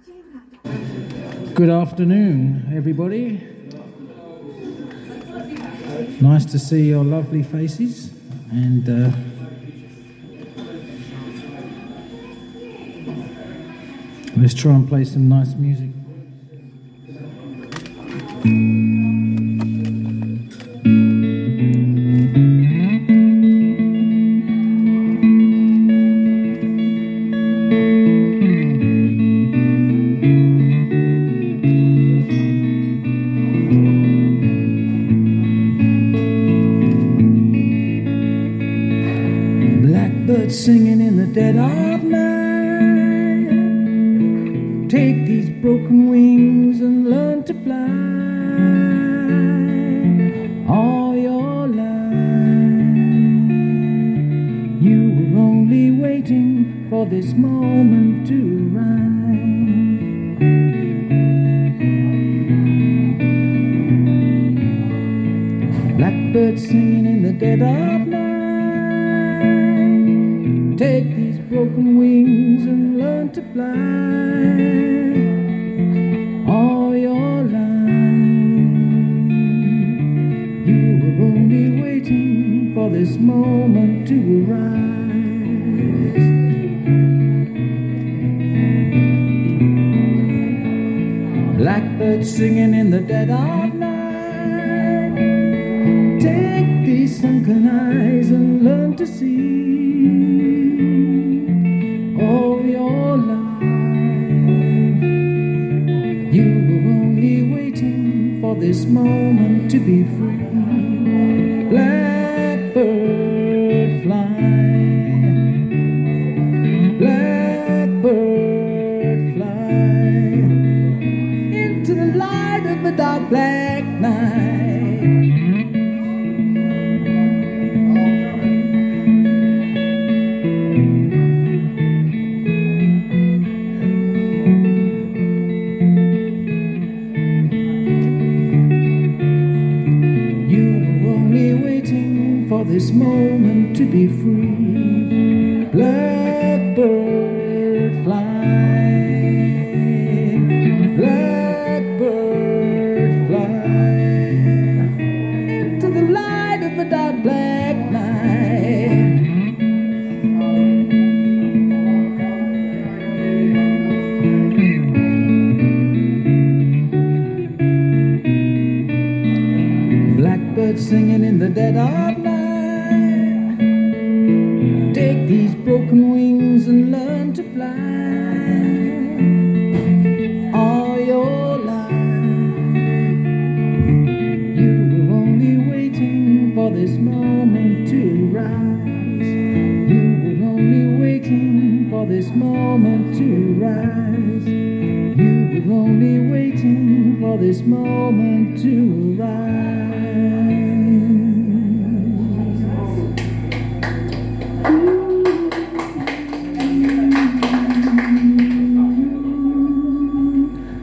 Good afternoon, everybody. Nice to see your lovely faces, and let's try and play some nice music. Blackbirds singing in the dead of night. Take these broken wings and learn to fly. All your life you were only waiting for this moment to rise. Blackbirds singing in the dead of night. Take these broken wings and learn to fly. All your life you were only waiting for this moment to arise. Blackbirds singing in the dead of night. Take these sunken eyes and learn to see. All your life you were only waiting for this moment to be free. Blackbird fly, blackbird fly into the light of a dark black night. For this moment to be free. Blackbird fly, blackbird fly into the light of a dark black night. Blackbirds singing in the dead of night. Take these broken wings and learn to fly. All your life you were only waiting for this moment to rise. You were only waiting for this moment to rise. You were only waiting for this moment to rise.